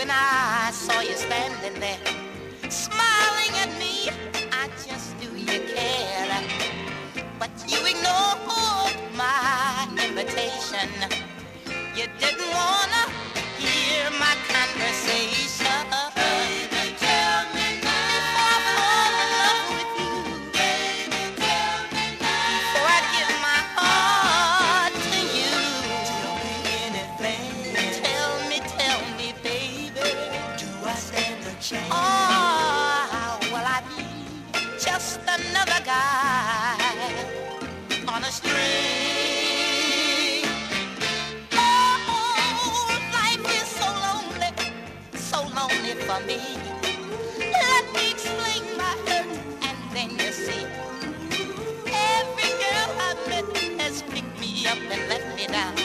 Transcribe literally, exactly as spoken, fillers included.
when I saw you standing there, smiling at me, I just knew you cared. But you ignored my invitation. You didn't wanna hear my conversation. Baby, tell me now. Before I fall in love with you. Baby, tell me now. Before I give my heart to you. Tell me anything. Tell me, tell me, baby. Do I stand a chance? Oh, will I be just another guy on a string? Lonely for me. Let me explain my hurt, and then you see. Every girl I've met has picked me up and let me down.